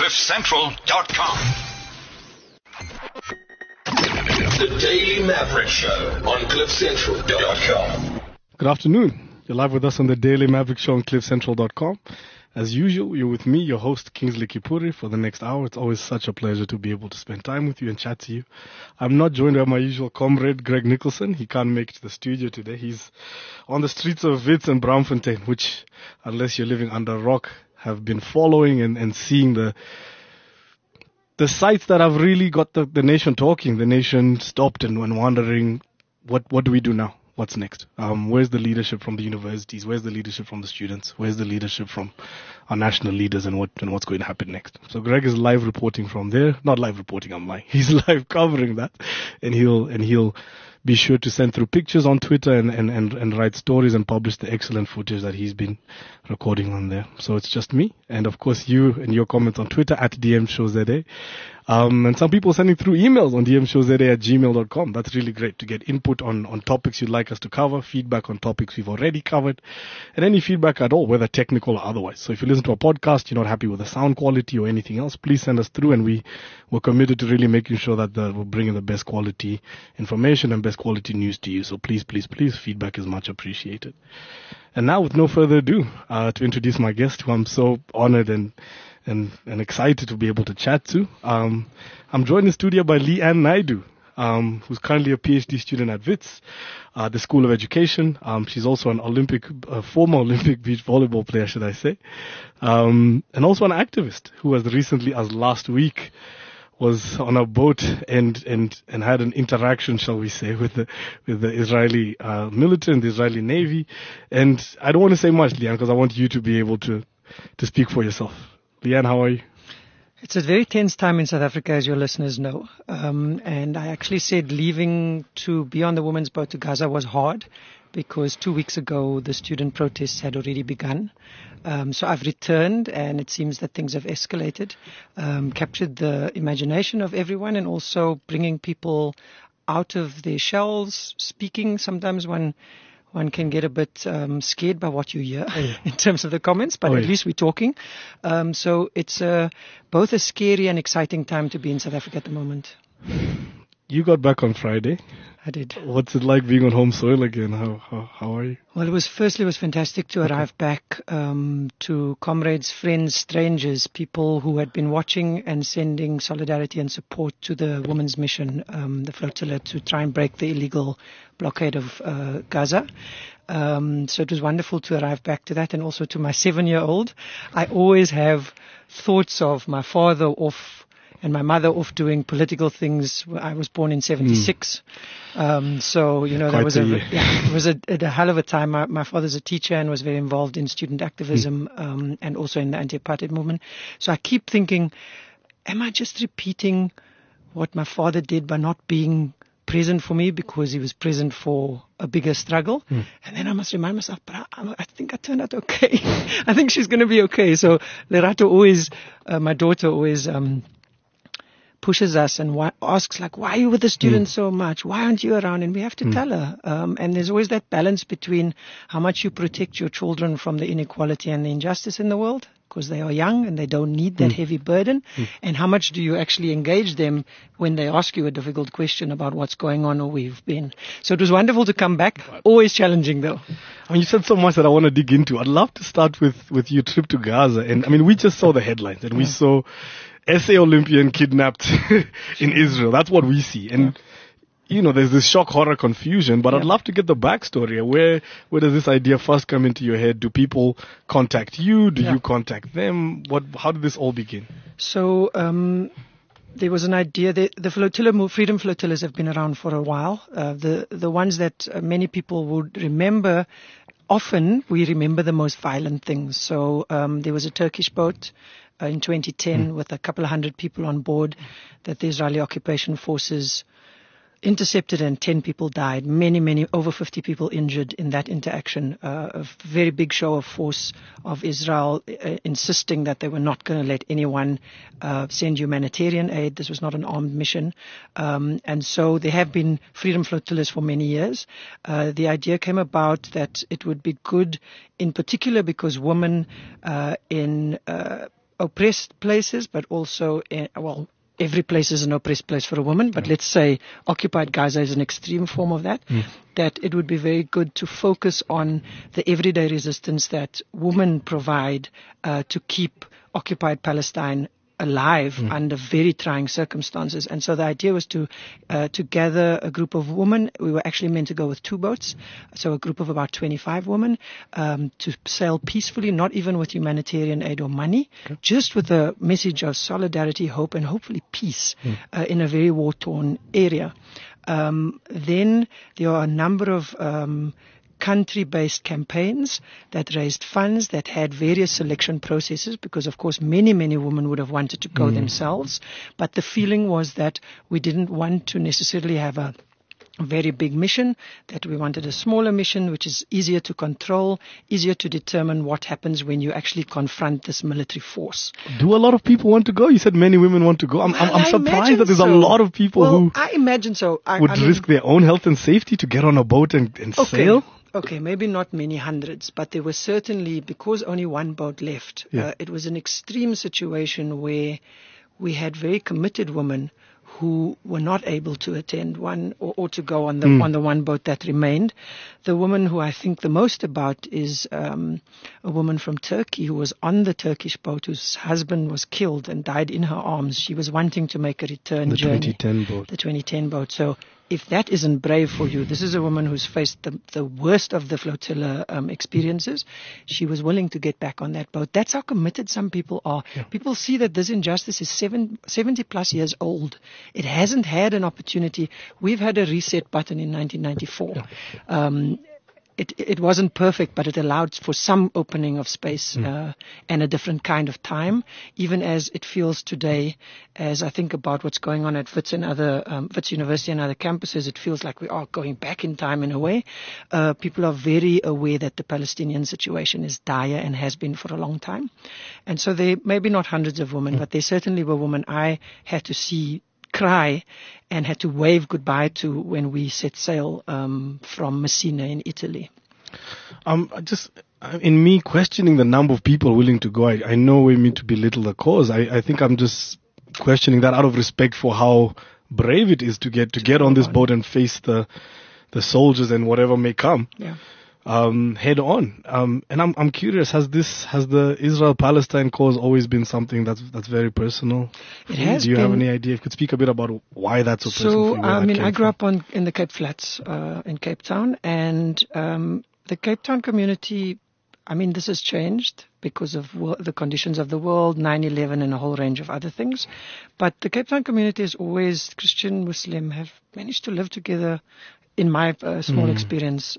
CliffCentral.com. The Daily Maverick Show on CliffCentral.com. Good afternoon. You're live with us on the Daily Maverick Show on CliffCentral.com. As usual, you're with me, your host, Kingsley Kipuri, for the next hour. It's always such a pleasure to be able to spend time with you and chat to you. I'm not joined by my usual comrade, Greg Nicholson. He can't make it to the studio today. He's on the streets of Wits and Braamfontein, which, unless you're living under a rock, have been following and seeing the sites that have really got the nation talking. The nation stopped and wondering, what do we do now? What's next? Where's the leadership from the universities? Where's the leadership from the students? Where's the leadership from our national leaders and what's going to happen next? So Greg is live reporting from there. Not live reporting, I'm lying. He's live covering that, and he'll be sure to send through pictures on Twitter and write stories and publish the excellent footage that he's been recording on there. So it's just me, and of course you and your comments on Twitter at DMShowZA. And some people sending through emails on dmshowza@gmail.com. That's really great to get input on topics you'd like us to cover, feedback on topics we've already covered, and any feedback at all, whether technical or otherwise. So if you listen to a podcast, you're not happy with the sound quality or anything else, please send us through, and we're committed to really making sure that we're bringing the best quality information and best quality news to you. So please, feedback is much appreciated. And now, with no further ado, to introduce my guest, who I'm so honored and excited to be able to chat to. I'm joined in studio by Leanne Naidu, who's currently a PhD student at WITS, the School of Education. She's also an former Olympic beach volleyball player, should I say, and also an activist who has recently, as last week, was on a boat and had an interaction, shall we say, with the Israeli military and the Israeli Navy. And I don't want to say much, Leanne, because I want you to be able to speak for yourself. Leanne, how are you? It's a very tense time in South Africa, as your listeners know. And I actually said leaving to be on the women's boat to Gaza was hard because 2 weeks ago the student protests had already begun. So I've returned, and it seems that things have escalated, captured the imagination of everyone, and also bringing people out of their shells, speaking. Sometimes one can get a bit scared by what you hear in terms of the comments, but at least we're talking. So it's both a scary and exciting time to be in South Africa at the moment. You got back on Friday. I did. What's it like being on home soil again? How are you? Well, it was fantastic to arrive back to comrades, friends, strangers, people who had been watching and sending solidarity and support to the women's mission, the flotilla, to try and break the illegal blockade of Gaza. So it was wonderful to arrive back to that, and also to my 7-year-old. I always have thoughts of my father off and my mother off doing political things. I was born in 76. So, that was it was a hell of a time. My father's a teacher and was very involved in student activism, and also in the anti-apartheid movement. So I keep thinking, am I just repeating what my father did by not being present for me because he was present for a bigger struggle? And then I must remind myself, but I think I turned out okay. I think she's going to be okay. So Lerato always, my daughter always, pushes us and asks, like, why are you with the students so much? Why aren't you around? And we have to tell her. And there's always that balance between how much you protect your children from the inequality and the injustice in the world, because they are young and they don't need that heavy burden, and how much do you actually engage them when they ask you a difficult question about what's going on or where you've been. So it was wonderful to come back. Always challenging, though. I mean, you said so much that I want to dig into. I'd love to start with your trip to Gaza. And I mean, we just saw the headlines, and we saw SA Olympian kidnapped in Israel. That's what we see. And, there's this shock, horror, confusion, but I'd love to get the backstory. Where does this idea first come into your head? Do people contact you? Do you contact them? How did this all begin? So, there was an idea that the flotilla, freedom flotillas, have been around for a while. The ones that many people would remember, often we remember the most violent things. So, there was a Turkish boat in 2010 with a couple of hundred people on board that the Israeli occupation forces intercepted, and 10 people died, many, over 50 people injured in that interaction. A very big show of force of Israel insisting that they were not going to let anyone send humanitarian aid. This was not an armed mission. And so there have been freedom flotillas for many years. The idea came about that it would be good, in particular because women in oppressed places, but also, every place is an oppressed place for a woman, but let's say occupied Gaza is an extreme form of that, that it would be very good to focus on the everyday resistance that women provide to keep occupied Palestine alive under very trying circumstances. And so the idea was to gather a group of women. We were actually meant to go with 2 boats, so a group of about 25 women, to sail peacefully, not even with humanitarian aid or money, just with a message of solidarity, hope, and hopefully peace in a very war-torn area. Then there are a number of country-based campaigns that raised funds, that had various selection processes, because of course many women would have wanted to go themselves, but the feeling was that we didn't want to necessarily have a very big mission, that we wanted a smaller mission which is easier to control, easier to determine what happens when you actually confront this military force. Do a lot of people want to go? You said many women want to go. I'm surprised that there's a lot of people who I imagine so. would risk their own health and safety to get on a boat and sail. Okay, maybe not many hundreds, but there was certainly, because only 1 boat left, it was an extreme situation where we had very committed women who were not able to attend one or to go on the on the 1 boat that remained. The woman who I think the most about is a woman from Turkey who was on the Turkish boat, whose husband was killed and died in her arms. She was wanting to make a return journey. The 2010 boat. The 2010 boat. So if that isn't brave for you, this is a woman who's faced the worst of the flotilla experiences. She was willing to get back on that boat. That's how committed some people are. Yeah. People see that this injustice is 70 plus years old. It hasn't had an opportunity. We've had a reset button in 1994. Yeah. It wasn't perfect, but it allowed for some opening of space and a different kind of time, even as it feels today. As I think about what's going on at Wits and other Wits University and other campuses, it feels like we are going back in time in a way. People are very aware that the Palestinian situation is dire and has been for a long time. And so there may be not hundreds of women, but there certainly were women I had to see cry and had to wave goodbye to when we set sail from Messina in Italy. Just in me questioning the number of people willing to go, I know we mean to belittle the cause. I think I'm just questioning that out of respect for how brave it is to get on this boat and face the soldiers and whatever may come. Yeah. Head on. And I'm curious, has the Israel-Palestine cause always been something that's very personal? It has. Do you have any idea? If you could speak a bit about why that's so personal for you? I grew up in the Cape Flats, in Cape Town, and the Cape Town community, this has changed because of the conditions of the world, 9/11 and a whole range of other things. But the Cape Town community is always, Christian, Muslim, have managed to live together, in my small experience,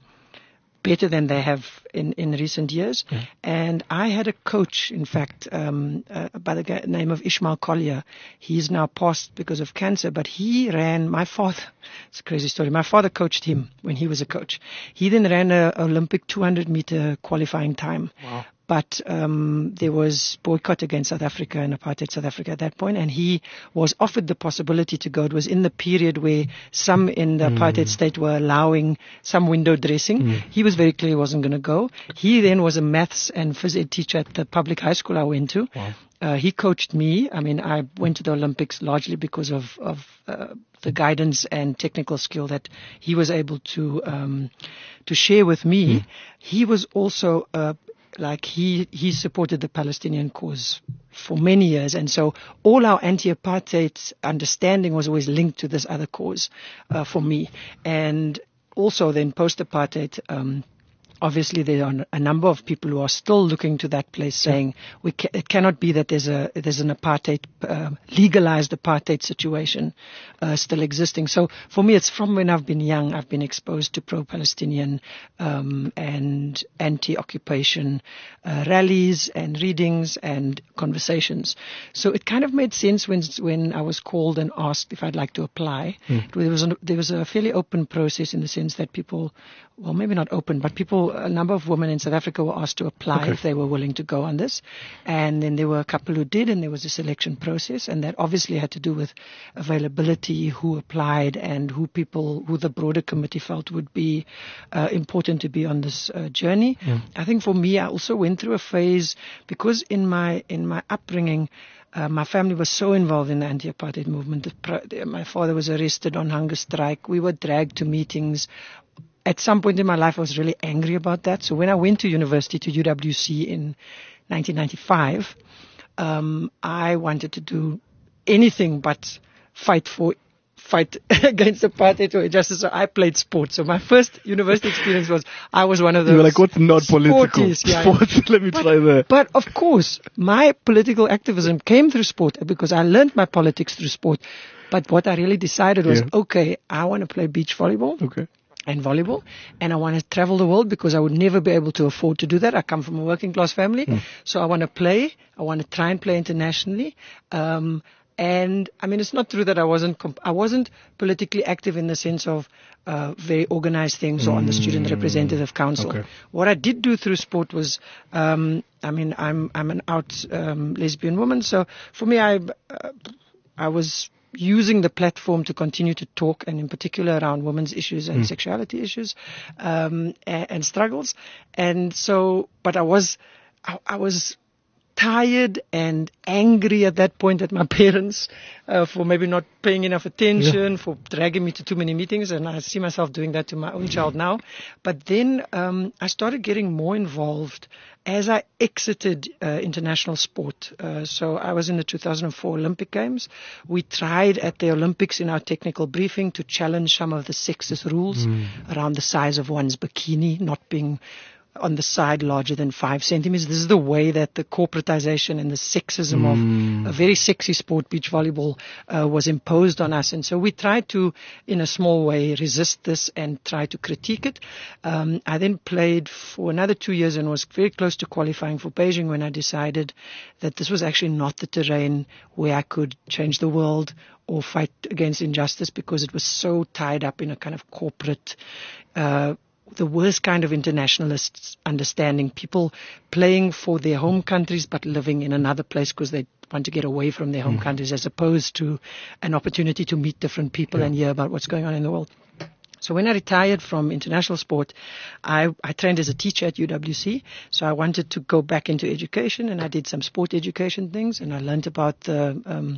better than they have in recent years. Yeah. And I had a coach, in fact, by the name of Ishmael Collier. He's now passed because of cancer, but he ran, my father, it's a crazy story, my father coached him when he was a coach. He then ran an Olympic 200-meter qualifying time. Wow. But there was boycott against South Africa and apartheid South Africa at that point, and he was offered the possibility to go. It was in the period where some in the apartheid state were allowing some window dressing. He was very clear he wasn't going to go. He then was a maths and phys ed teacher at the public high school I went to. Wow. He coached me. I went to the Olympics largely because of the guidance and technical skill that he was able to share with me. He was also he supported the Palestinian cause for many years, and so all our anti-apartheid understanding was always linked to this other cause for me. And also then post-apartheid, obviously there are a number of people who are still looking to that place saying it cannot be that there's an apartheid, legalized apartheid situation still existing. So for me, it's from when I've been young, I've been exposed to pro-Palestinian and anti-occupation rallies and readings and conversations. So it kind of made sense when I was called and asked if I'd like to apply. There was a fairly open process in the sense that people, well, maybe not open, but people a number of women in South Africa were asked to apply if they were willing to go on this. And then there were a couple who did, and there was a selection process. And that obviously had to do with availability, who applied, and who the broader committee felt would be important to be on this journey. I think for me, I also went through a phase, because in my upbringing, my family was so involved in the anti-apartheid movement. My father was arrested on hunger strike. We were dragged to meetings. At some point in my life, I was really angry about that. So when I went to university, to UWC in 1995, I wanted to do anything but fight against apartheid or injustice. So I played sports. So my first university experience was, I was one of those. You were like, what's not political? Sports. Let me try that. But of course, my political activism came through sport, because I learned my politics through sport. But what I really decided was, okay, I want to play beach volleyball. And volleyball, and I want to travel the world, because I would never be able to afford to do that. I come from a working class family, so I want to play. I want to try and play internationally. And I mean, it's not true that I wasn't politically active in the sense of very organized things or on the Student Representative Council. What I did do through sport was, I'm an out lesbian woman, so for me, I was using the platform to continue to talk, and in particular around women's issues and sexuality issues, and struggles. And so, but I was tired and angry at that point at my parents for maybe not paying enough attention, for dragging me to too many meetings, and I see myself doing that to my own child now. But then I started getting more involved as I exited international sport. So I was in the 2004 Olympic Games. We tried at the Olympics in our technical briefing to challenge some of the sexist rules around the size of one's bikini not being on the side larger than 5 centimeters. This is the way that the corporatization and the sexism of a very sexy sport, beach volleyball, was imposed on us. And so we tried to, in a small way, resist this and try to critique it. I then played for another 2 years and was very close to qualifying for Beijing when I decided that this was actually not the terrain where I could change the world or fight against injustice, because it was so tied up in a kind of corporate the worst kind of internationalist understanding, people playing for their home countries but living in another place because they want to get away from their home countries, as opposed to an opportunity to meet different people and hear about what's going on in the world. So when I retired from international sport, I trained as a teacher at UWC. So I wanted to go back into education, and I did some sport education things, and I learned about the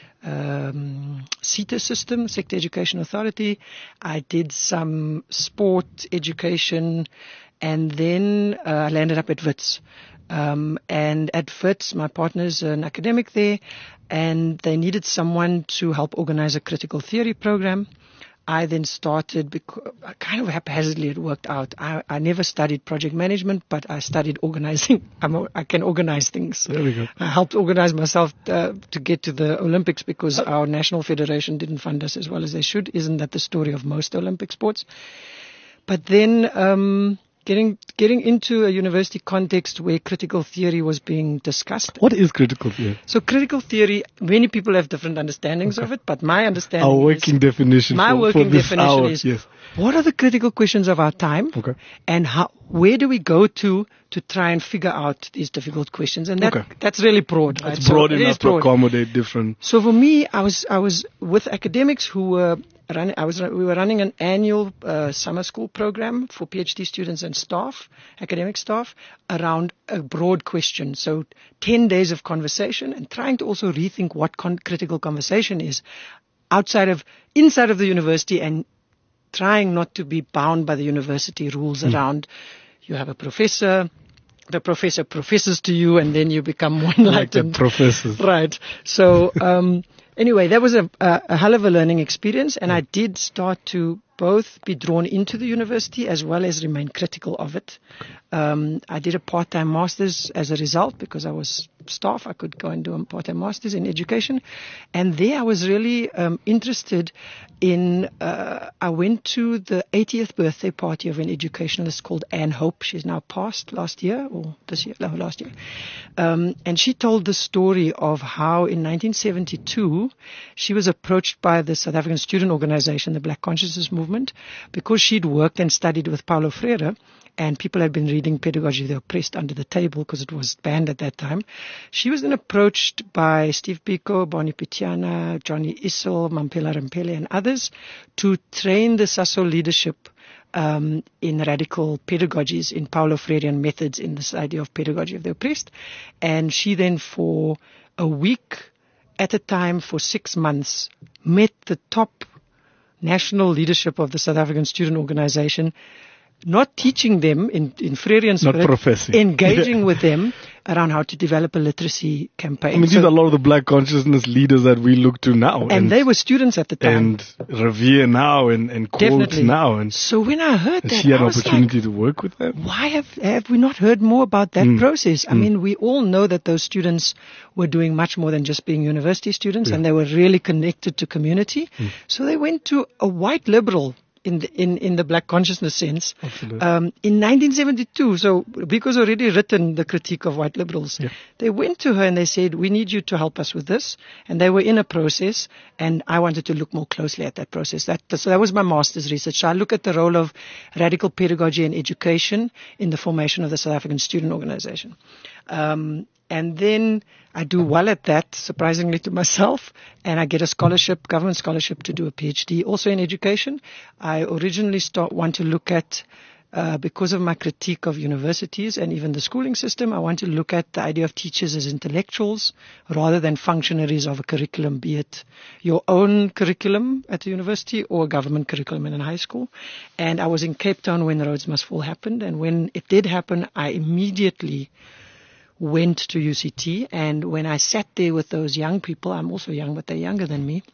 SETA system, Sector Education Authority. I did some sport education, and then I landed up at WITS. And at WITS, my partner's an academic there, and they needed someone to help organize a critical theory program. I then started, kind of haphazardly it worked out. I never studied project management, but I studied organizing. I can organize things. There we go. I helped organize myself to get to the Olympics because our national federation didn't fund us as well as they should. Isn't that the story of most Olympic sports? But then getting into a university context where critical theory was being discussed. What is critical theory? So critical theory, many people have different understandings of it, but my understanding our working definition my for working this definition hour, is yes. What are the critical questions of our time, and where do we go to try and figure out these difficult questions? And that's really broad. Right? It's broad enough to accommodate different. So for me, I was with academics who were we were running an annual summer school program for PhD students and staff, academic staff, around a broad question. So 10 days of conversation, and trying to also rethink what critical conversation is inside of the university, and trying not to be bound by the university rules around you have a professor, the professor professes to you, and then you become more enlightened. Like the professors. Right. So anyway, that was a hell of a learning experience, and I did start to both be drawn into the university as well as remain critical of it. I did a part-time master's as a result because I was staff. I could go and do a part-time master's in education. And there I was really interested in, I went to the 80th birthday party of an educationalist called Anne Hope. She's now passed last year. And she told the story of how in 1972 she was approached by the South African student organization, the Black Consciousness Movement, movement, because she'd worked and studied with Paulo Freire, and people had been reading Pedagogy of the Oppressed under the table because it was banned at that time. She was then approached by Steve Biko, Bonnie Pitiana, Johnny Issel, Mampela Rempele, and others to train the SASO leadership in radical pedagogies, in Paulo Freirean methods, in this idea of Pedagogy of the Oppressed. And she then, for a week at a time, for 6 months, met the top national leadership of the South African Student Organization, not teaching them in Freirean spirit, not professing, engaging with them around how to develop a literacy campaign. I mean, these are a lot of the black consciousness leaders that we look to now. And they were students at the time. And revere now and quote Definitely. now. And so when I heard that, she had I an was opportunity like, to work with them. why have we not heard more about that process? I mean, we all know that those students were doing much more than just being university students, and they were really connected to community. So they went to a white liberal in the black consciousness sense. Absolutely. In 1972, so Biko's already written the critique of white liberals. Yeah. They went to her and they said, we need you to help us with this. And they were in a process, and I wanted to look more closely at that process. So that was my master's research. So I look at the role of radical pedagogy and education in the formation of the South African Student Organization. And then I do well at that, surprisingly to myself, and I get a scholarship, government scholarship, to do a PhD also in education. I originally want to look at, because of my critique of universities and even the schooling system, I want to look at the idea of teachers as intellectuals rather than functionaries of a curriculum, be it your own curriculum at the university or a government curriculum in a high school. And I was in Cape Town when Rhodes Must Fall happened, and when it did happen, I immediately went to UCT, and when I sat there with those young people, I'm also young, but they're younger than me,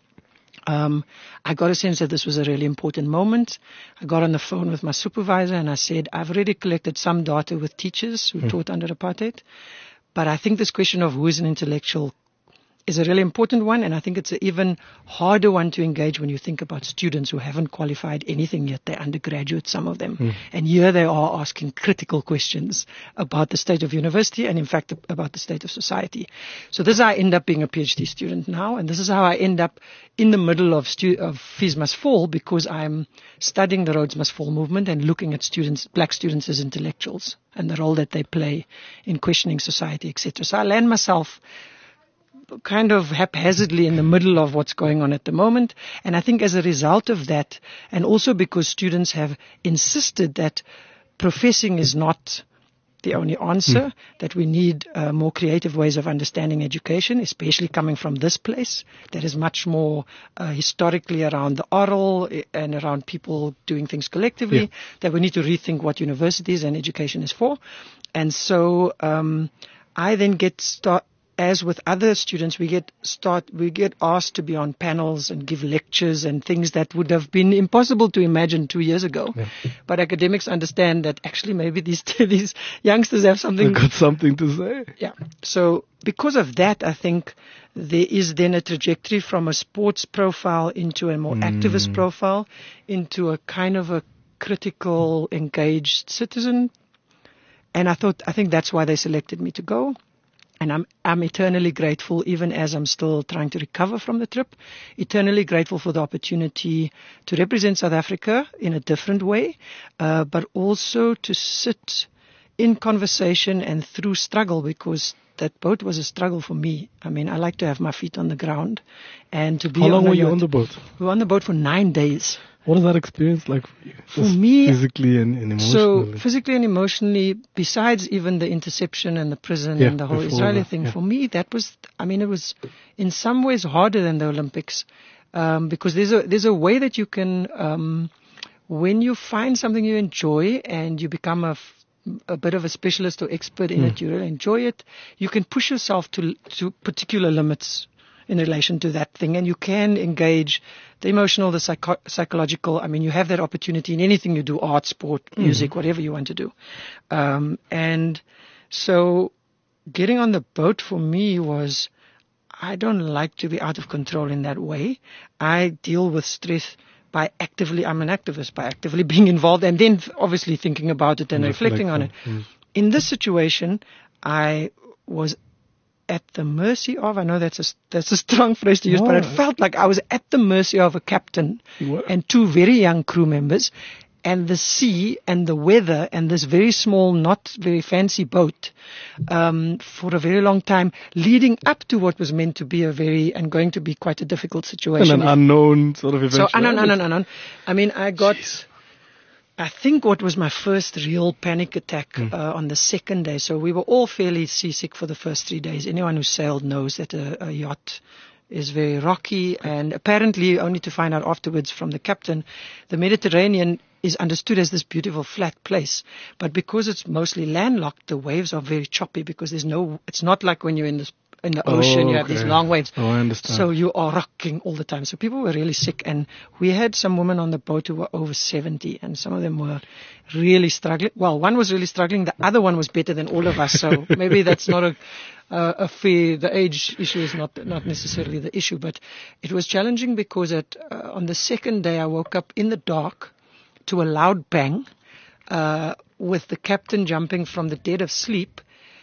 I got a sense that this was a really important moment. I got on the phone with my supervisor and I said, I've already collected some data with teachers who taught under apartheid, but I think this question of who is an intellectual is a really important one, and I think it's an even harder one to engage when you think about students who haven't qualified anything yet. They're undergraduates, some of them. And here they are asking critical questions about the state of university and, in fact, about the state of society. So this is how I end up being a PhD student now, and this is how I end up in the middle of Fees Must Fall, because I'm studying the Rhodes Must Fall movement and looking at black students as intellectuals and the role that they play in questioning society, etc. So I land myself kind of haphazardly in the middle of what's going on at the moment. And I think as a result of that, and also because students have insisted that professing is not the only answer, that we need more creative ways of understanding education, especially coming from this place that is much more historically around the oral and around people doing things collectively, that we need to rethink what universities and education is for. And so I then as with other students, we get asked to be on panels and give lectures and things that would have been impossible to imagine 2 years ago. Yeah. But academics understand that actually maybe these youngsters have something. They've got something to say. Yeah. So because of that, I think there is then a trajectory from a sports profile into a more activist profile, into a kind of a critical, engaged citizen. And I think that's why they selected me to go. And I'm eternally grateful, even as I'm still trying to recover from the trip, eternally grateful for the opportunity to represent South Africa in a different way, but also to sit in conversation and through struggle, because that boat was a struggle for me. I mean, I like to have my feet on the ground and to be. How long were you on the boat? We were on the boat for 9 days. What was that experience like for you? For me, physically and emotionally. So physically and emotionally, besides even the interception and the prison and the whole Israeli thing, for me that was. I mean, it was in some ways harder than the Olympics, because there's a way that you can, when you find something you enjoy and you become a bit of a specialist or expert in it, you really enjoy it. You can push yourself to particular limits in relation to that thing, and you can engage the emotional, the psychological. I mean, you have that opportunity in anything you do, art, sport, music, whatever you want to do. And so getting on the boat for me was, I don't like to be out of control in that way. I deal with stress by I'm an activist, by actively being involved and then obviously thinking about it and reflecting on it. In this situation, I was at the mercy of, I know that's a strong phrase to use, but it felt like I was at the mercy of a captain and two very young crew members, and the sea and the weather and this very small, not very fancy boat for a very long time, leading up to what was meant to be and going to be quite a difficult situation. And an unknown sort of event. So unknown. I mean, I got... Jeez. I think what was my first real panic attack on the second day. So we were all fairly seasick for the first 3 days. Anyone who sailed knows that a yacht is very rocky, and apparently only to find out afterwards from the captain, the Mediterranean is understood as this beautiful flat place. But because it's mostly landlocked, the waves are very choppy because it's not like when you're in the ocean, you have these long waves. Oh, I understand. So you are rocking all the time. So people were really sick. And we had some women on the boat who were over 70, and some of them were really struggling. Well, one was really struggling. The other one was better than all of us. So maybe that's not a fair, the age issue is not necessarily the issue. But it was challenging because on the second day I woke up in the dark to a loud bang with the captain jumping from the dead of sleep,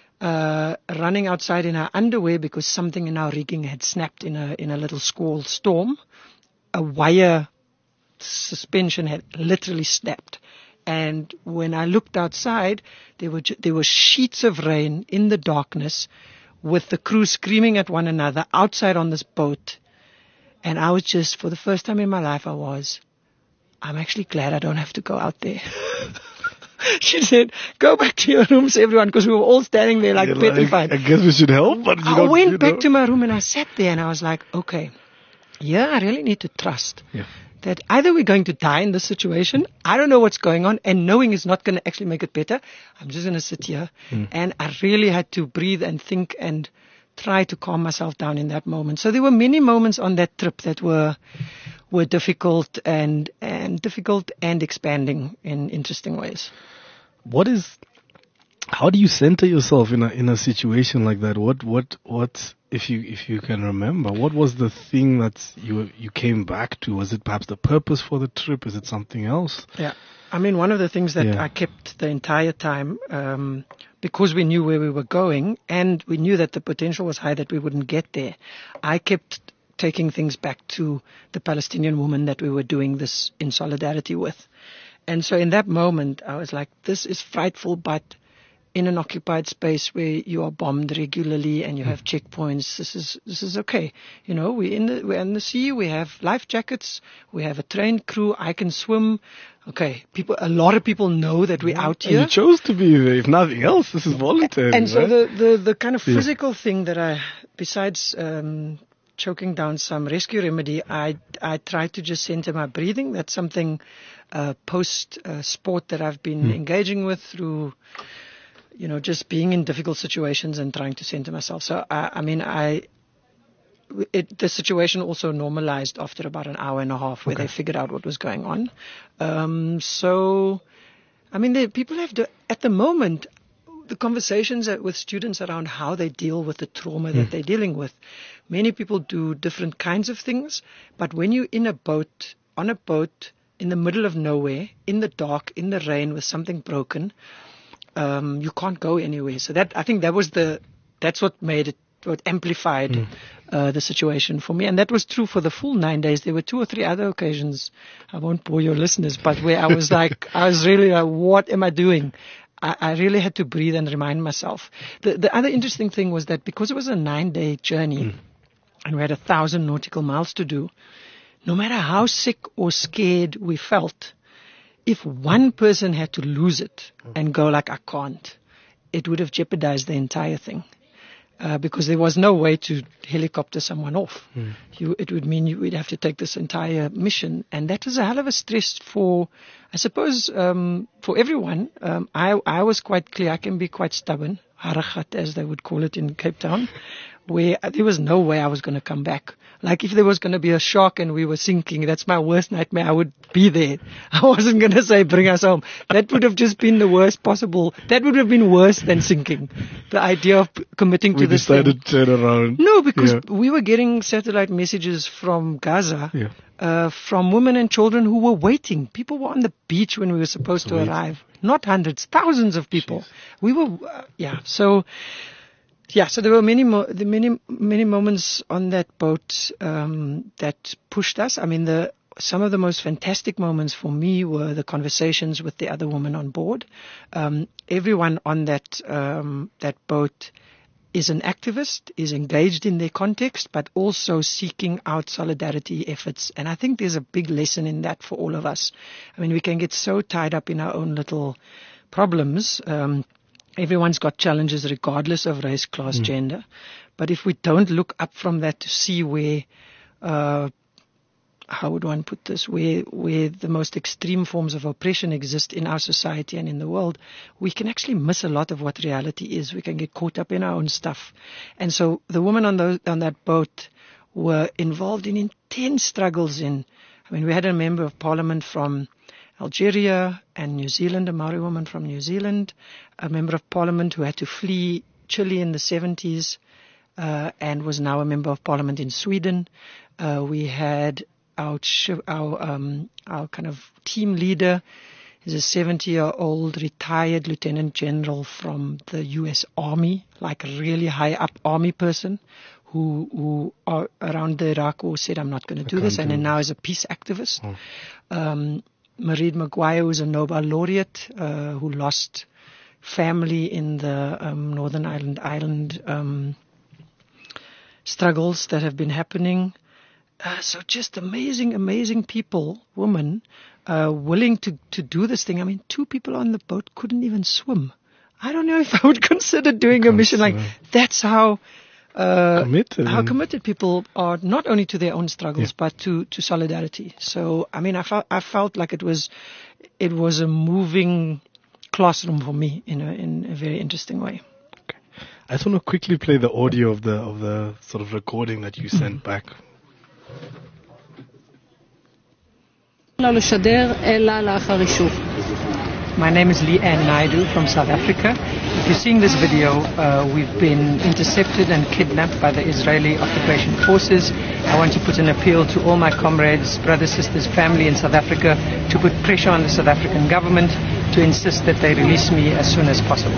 running outside in our underwear because something in our rigging had snapped in a little squall storm. A wire suspension had literally snapped. And when I looked outside, there were sheets of rain in the darkness with the crew screaming at one another outside on this boat. And I was just, for the first time in my life, I'm actually glad I don't have to go out there. She said, go back to your rooms, everyone, because we were all standing there like petrified. I guess we should help, but I went back to my room and I sat there and I was like, okay, I really need to trust that either we're going to die in this situation, I don't know what's going on, and knowing is not going to actually make it better. I'm just going to sit here. And I really had to breathe and think and try to calm myself down in that moment. So there were many moments on that trip that were difficult and expanding in interesting ways. How do you center yourself in a situation like that? What if you can remember, what was the thing that you came back to? Was it perhaps the purpose for the trip? Is it something else? Yeah. I mean, one of the things that I kept the entire time, because we knew where we were going and we knew that the potential was high that we wouldn't get there, I kept taking things back to the Palestinian woman that we were doing this in solidarity with. And so in that moment, I was like, this is frightful, but in an occupied space where you are bombed regularly and you have checkpoints, this is okay. You know, we're in the sea, we have life jackets, we have a trained crew, I can swim. Okay, a lot of people know that we're out here. And you chose to be there, if nothing else. This is voluntary. And so the kind of physical thing that besides choking down some rescue remedy, I tried to just center my breathing. That's something post-sport that I've been engaging with through, just being in difficult situations and trying to center myself. So, the situation also normalized after about an hour and a half where they figured out what was going on. People have to, at the moment, the conversations with students around how they deal with the trauma that they're dealing with. Many people do different kinds of things, but when you're on a boat, in the middle of nowhere, in the dark, in the rain with something broken, you can't go anywhere. So I think that's what made it, what amplified the situation for me. And that was true for the full 9 days. There were 2 or 3 other occasions, I won't bore your listeners, but where I was really like, what am I doing? I really had to breathe and remind myself. The other interesting thing was that because it was a 9-day journey and we had 1,000 nautical miles to do, no matter how sick or scared we felt, if one person had to lose it and go like, I can't, it would have jeopardized the entire thing. Because there was no way to helicopter someone off. It would mean we'd have to take this entire mission. And that was a hell of a stress for, I suppose, for everyone. I was quite clear. I can be quite stubborn, harakat as they would call it in Cape Town, where there was no way I was going to come back. Like if there was going to be a shark and we were sinking, that's my worst nightmare. I would be there. I wasn't going to say, bring us home. That would have just been the worst possible. That would have been worse than sinking. The idea of committing to this thing. We decided to turn around. No, because we were getting satellite messages from Gaza, from women and children who were waiting. People were on the beach when we were supposed to arrive. Not hundreds, thousands of people. We were, so Yeah, so there were many moments on that boat that pushed us. I mean, some of the most fantastic moments for me were the conversations with the other women on board. Everyone on that boat is an activist, is engaged in their context, but also seeking out solidarity efforts. And I think there's a big lesson in that for all of us. I mean, we can get so tied up in our own little problems. Everyone's got challenges regardless of race, class, gender. But if we don't look up from that to see where, how would one put this, where the most extreme forms of oppression exist in our society and in the world, we can actually miss a lot of what reality is. We can get caught up in our own stuff. And so the women on that boat were involved in intense struggles we had a member of parliament from Algeria and New Zealand, a Maori woman from New Zealand, a member of parliament who had to flee Chile in the 70s and was now a member of parliament in Sweden. We had our kind of team leader is a 70-year-old retired lieutenant general from the U.S. Army, like a really high up army person who around the Iraq war said, I'm not going to do this, and then now is a peace activist. Mairead Maguire, who's a Nobel laureate, who lost family in the Northern Ireland island struggles that have been happening. So just amazing people, women, willing to do this thing. I mean, 2 people on the boat couldn't even swim. I don't know if I would consider doing a mission like that's how committed people are, not only to their own struggles, but to solidarity. So, I mean, I felt like it was a moving classroom for me in a very interesting way. Okay. I just want to quickly play the audio of the sort of recording that you sent back. לא לשדר אלא לאחר אישור. My name is Leanne Naidu from South Africa. If you're seeing this video, we've been intercepted and kidnapped by the Israeli occupation forces. I want to put an appeal to all my comrades, brothers, sisters, family in South Africa to put pressure on the South African government to insist that they release me as soon as possible.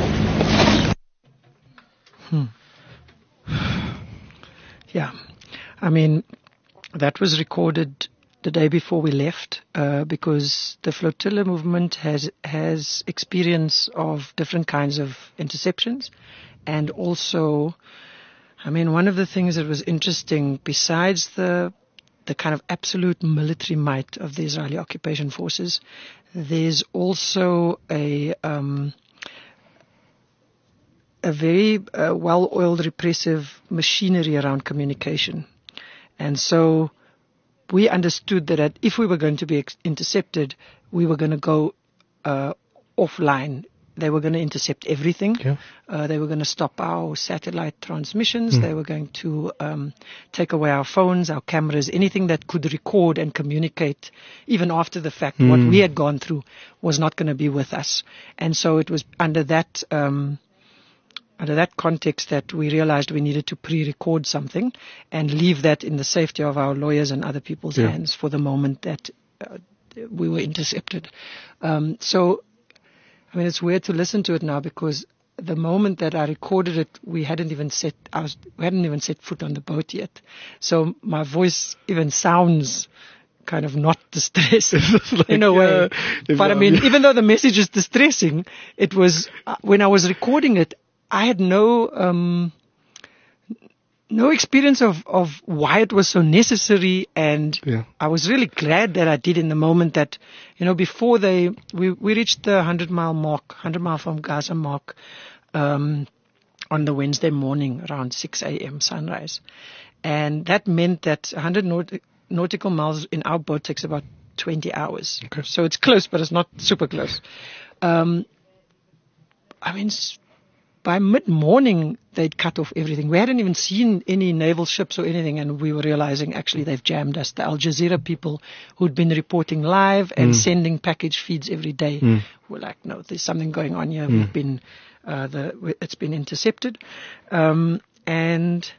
Yeah, I mean, that was recorded the day before we left, because the flotilla movement has experience of different kinds of interceptions. And also, I mean, one of the things that was interesting, besides the kind of absolute military might of the Israeli occupation forces, there's also a very well-oiled repressive machinery around communication. And so we understood that if we were going to be intercepted, we were going to go offline. They were going to intercept everything. Yeah. They were going to stop our satellite transmissions. They were going to take away our phones, our cameras, anything that could record and communicate, even after the fact. What we had gone through was not going to be with us. And so it was under that context that we realized we needed to pre-record something and leave that in the safety of our lawyers and other people's hands for the moment that we were intercepted. So, I mean, it's weird to listen to it now because the moment that I recorded it, we hadn't even set foot on the boat yet. So my voice even sounds kind of not distressed like, in a way. But I mean, even though the message is distressing, it was, when I was recording it, I had no experience of why it was so necessary, and I was really glad that I did in the moment that, before we reached the 100 mile from Gaza mark, on the Wednesday morning around 6 a.m. sunrise. And that meant that 100 nautical miles in our boat takes about 20 hours. Okay. So it's close, but it's not super close. I mean, by mid-morning, they'd cut off everything. We hadn't even seen any naval ships or anything, and we were realizing, actually, they've jammed us. The Al Jazeera people who'd been reporting live and sending package feeds every day were like, no, there's something going on here. We've been, it's been intercepted. And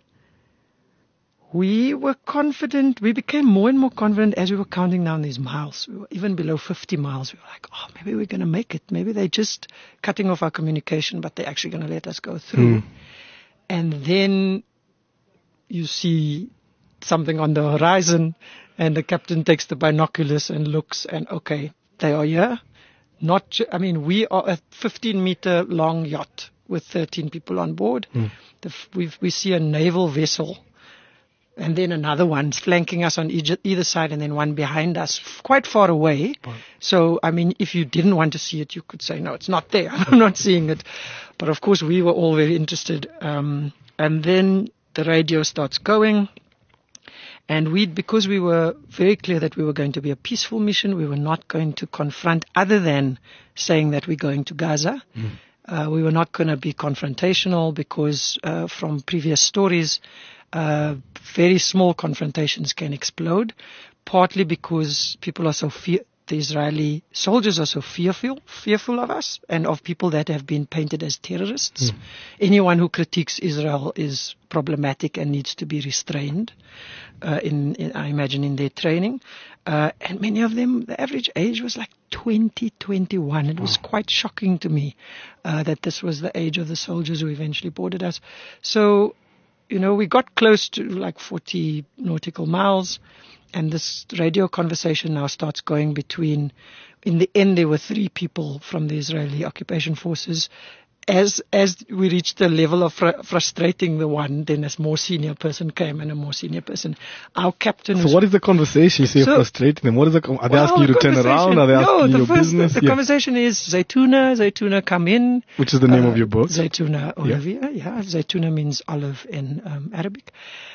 we were confident. We became more and more confident as we were counting down these miles. We were even below 50 miles. We were like, oh, maybe we're going to make it. Maybe they're just cutting off our communication, but they're actually going to let us go through. and then you see something on the horizon, and the captain takes the binoculars and looks, and okay, they are here. We are a 15-meter long yacht with 13 people on board. We see a naval vessel, and then another one flanking us on either side, and then one behind us, quite far away. So, if you didn't want to see it, you could say, no, it's not there. I'm not seeing it. But of course, we were all very interested. And then the radio starts going. And because we were very clear that we were going to be a peaceful mission, we were not going to confront other than saying that we're going to Gaza. We were not going to be confrontational because from previous stories, very small confrontations can explode, partly because people are the Israeli soldiers are so fearful of us and of people that have been painted as terrorists. Anyone who critiques Israel is problematic and needs to be restrained, I imagine, in their training. And many of them, the average age was like 20, 21. It was quite shocking to me that this was the age of the soldiers who eventually boarded us. So, we got close to like 40 nautical miles, and this radio conversation now starts going between, in the end there were 3 people from the Israeli occupation forces. As we reached the level of frustrating the one, then a more senior person came, and a more senior person. Our captain. So what is the conversation? You say frustrating them. What is are they asking you to turn around? Are they asking you your business? The conversation is Zaytuna, come in. Which is the name of your boat? Zaytuna Olivia. Yeah, Zaytuna means olive in Arabic.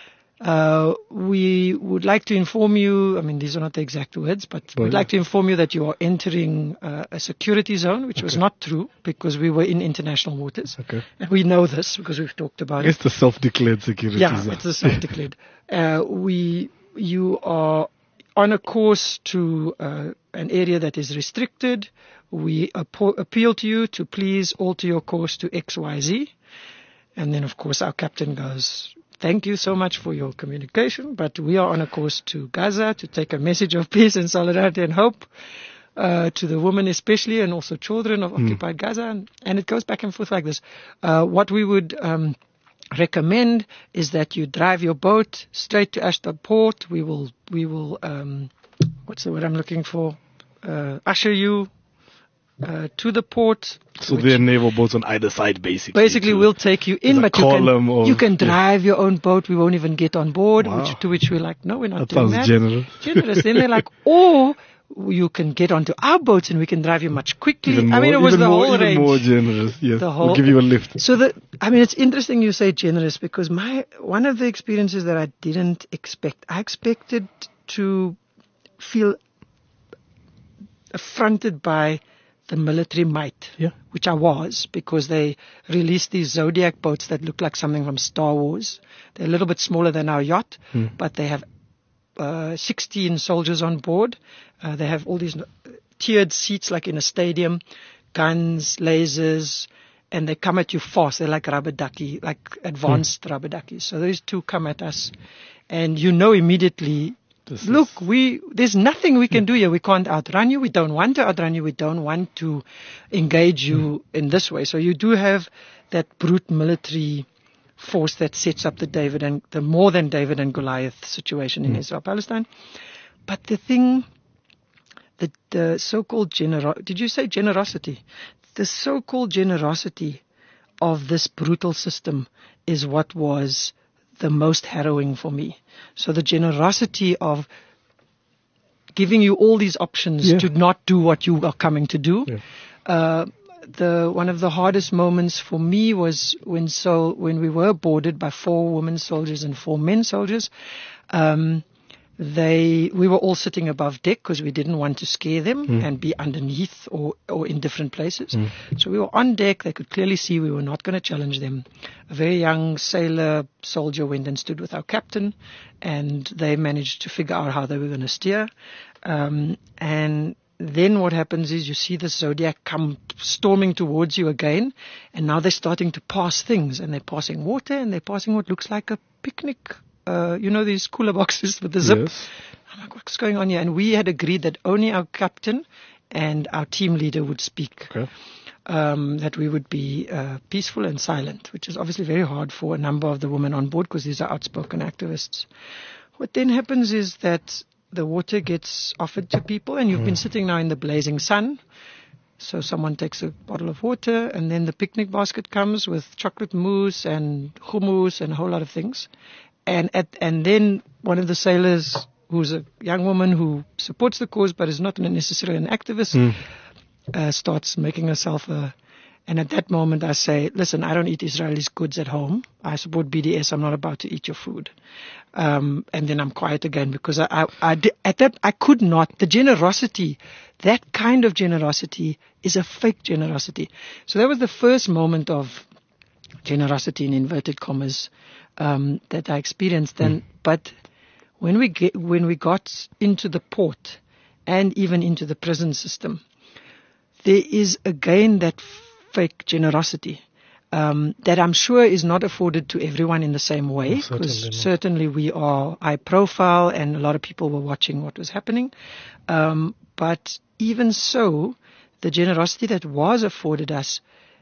We would like to inform you, these are not the exact words, but we'd like to inform you that you are entering a security zone, which was not true because we were in international waters. Okay. And we know this because we've talked about it. It's the self-declared security zone. Yeah, it's the self-declared. You are on a course to an area that is restricted. We appeal to you to please alter your course to XYZ. And then, of course, our captain goes, thank you so much for your communication, but we are on a course to Gaza to take a message of peace and solidarity and hope to the women especially, and also children of occupied Gaza. And it goes back and forth like this. What we would recommend is that you drive your boat straight to Ashdod port. We will what's the word I'm looking for? Usher you to the port. So there are naval boats on either side, basically. Basically, we'll take you in, but you can drive your own boat. We won't even get on board. Wow. To which we're like, no, we're not doing that. That sounds generous. Then they're like, or you can get onto our boats and we can drive you much quickly. It was the whole range. Even more generous, yes. We'll give you a lift. So it's interesting you say generous, because one of the experiences that I didn't expect, I expected to feel affronted by the military might, which I was, because they released these Zodiac boats that look like something from Star Wars. They're a little bit smaller than our yacht, but they have 16 soldiers on board. They have all these tiered seats like in a stadium, guns, lasers, and they come at you fast. They're like rubber ducky, like advanced rubber duckies. So these 2 come at us, and immediately, there's nothing we can do here. We can't outrun you. We don't want to outrun you. We don't want to engage you in this way. So you do have that brute military force that sets up the more than David and Goliath situation in Israel-Palestine. But the thing, the so-called did you say generosity? The so-called generosity of this brutal system is what was the most harrowing for me. So the generosity of giving you all these options to not do what you are coming to do. One of the hardest moments for me was when we were boarded by 4 women soldiers and 4 men soldiers. We were all sitting above deck because we didn't want to scare them and be underneath or in different places. So we were on deck. They could clearly see we were not going to challenge them. A very young sailor soldier went and stood with our captain, and they managed to figure out how they were going to steer. And then what happens is you see the Zodiac come storming towards you again, and now they're starting to pass things, and they're passing water, and they're passing what looks like a picnic. These cooler boxes with the zip. Yes. I'm like, what's going on here? And we had agreed that only our captain and our team leader would speak. Okay. that we would be peaceful and silent, which is obviously very hard for a number of the women on board because these are outspoken activists. What then happens is that the water gets offered to people, and you've been sitting now in the blazing sun. So someone takes a bottle of water, and then the picnic basket comes with chocolate mousse and hummus and a whole lot of things. And then one of the sailors, who's a young woman who supports the cause but is not necessarily an activist, starts making herself and at that moment I say, listen, I don't eat Israelis' goods at home. I support BDS. I'm not about to eat your food. And then I'm quiet again because I could not. The generosity, that kind of generosity is a fake generosity. So that was the first moment of generosity in inverted commas that I experienced then. But when we got into the port and even into the prison system, there is again that fake generosity that I'm sure is not afforded to everyone in the same way, because certainly we are high profile and a lot of people were watching what was happening. But even so, the generosity that was afforded us,